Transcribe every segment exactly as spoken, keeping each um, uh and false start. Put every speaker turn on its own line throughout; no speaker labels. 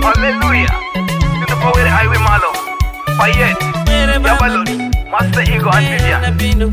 Hallelujah. To the power highway malo. Payet. Yabalon. Master Ego and Vivian.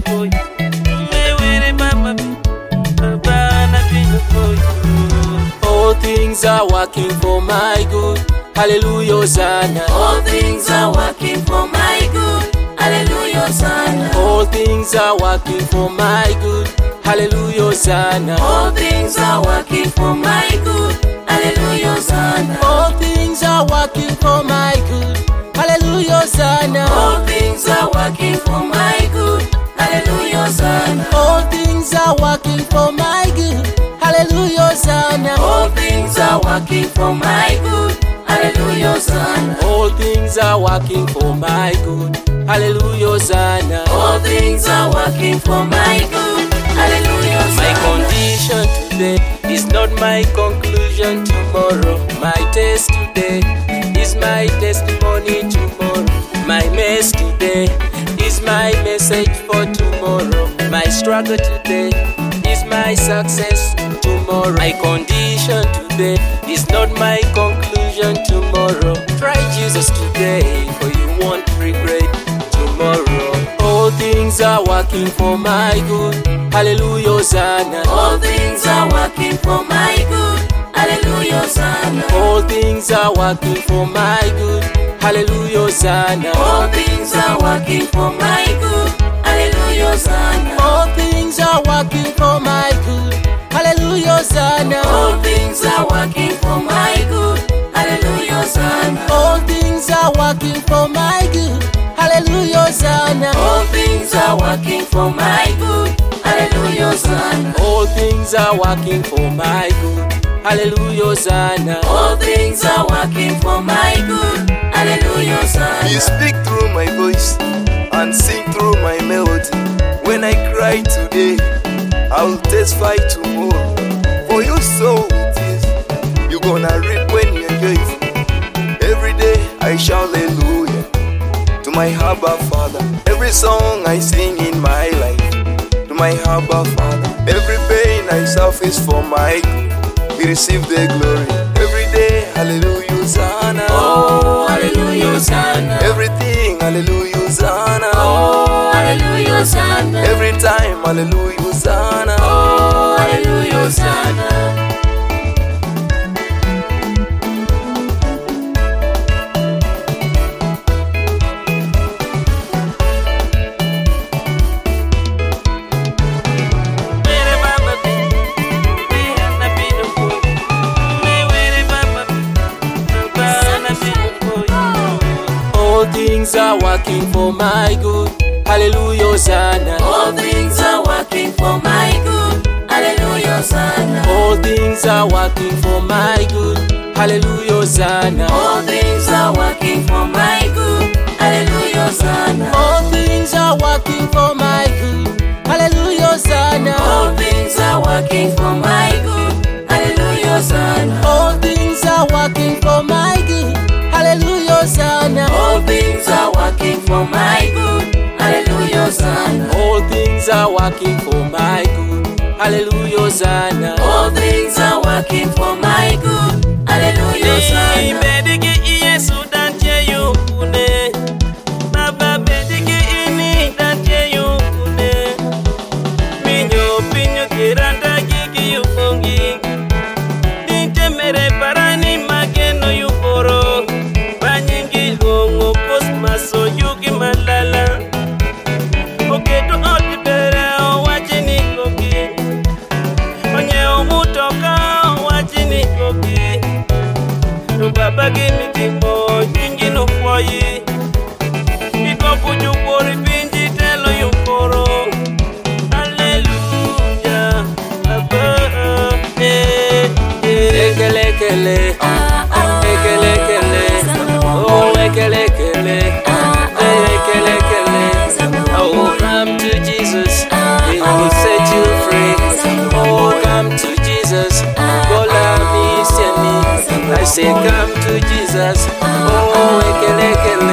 All things are working for my good. Hallelujah, Hosanna.
All things are working for my good. Hallelujah, Hosanna.
All things are working for my good. Hallelujah, Hosanna.
All things are working for my good. Hallelujah, Hosanna.
All things are working for my good. Hallelujah, Hosanna.
All things are working for my good. Hallelujah, Hosanna.
All things are working for my good. Hallelujah, Hosanna.
All things are working for my good. Hallelujah, Hosanna.
All things are working for my good. Hallelujah, Hosanna.
All things are working for my good. Hallelujah, Hosanna.
My condition today is not my conclusion tomorrow. My test today is my testimony tomorrow. My mess today is my message for tomorrow. My struggle today is my success tomorrow. My condition today is not my conclusion tomorrow. Try Jesus today, for you won't regret tomorrow. All things are working for my good. Hallelujah, Hosanna.
All things are working for my good. Hallelujah, Hosanna.
All things are working for my good. Hallelujah, Hosanna.
All things are working for my good. Hallelujah, Hosanna.
All things are working for my good. Hallelujah, Hosanna.
All things are working for my good. Hallelujah, Hosanna.
All things are working for my good. Hallelujah, Hosanna.
All things are working for my good. Hallelujah, Hosanna.
All things are working for my good. Hallelujah, Hosanna.
All things are working for my good. Hallelujah, Hosanna.
You speak through my voice and sing through my melody. When I cry today, I will testify tomorrow. For you sow it is, you gonna reap when you're joyful. Every day I shout hallelujah to my Abba Father. Every song I sing in my life to my Abba Father. Every pain I suffer is for my good. He received the glory. Every day, hallelujah, Hosanna.
Oh, hallelujah, Hosanna.
Everything, hallelujah, Hosanna.
Oh, hallelujah, Hosanna.
Every time, hallelujah, Hosanna.
Oh, hallelujah, Hosanna.
All things are working for my good. Hallelujah, Hosanna.
All things are working for my good. Hallelujah, Hosanna.
All things are working for my good. Hallelujah, Hosanna.
All things are working for my good. Hallelujah, Hosanna.
All things are working for my good. Hallelujah, Hosanna.
All things are working for my good. Hallelujah, Hosanna.
All things are working for my good. Hallelujah, Hosanna.
All things are working for my good. Hallelujah, Hosanna.
All things are working for my good. Hallelujah, Hosanna.
All things are working for my good. Hallelujah, Hosanna.
Baba give me the more, jingi no for ye. Iko puju pori pinji telo you poro. Hallelujah, Baba. Eh, eh. Lekele kele, lekele kele, oh lekele kele, lekele kele. Oh come to Jesus, He will set you free. Oh come to Jesus, go love me, send me. I say come to Jesus, oh ekele kele.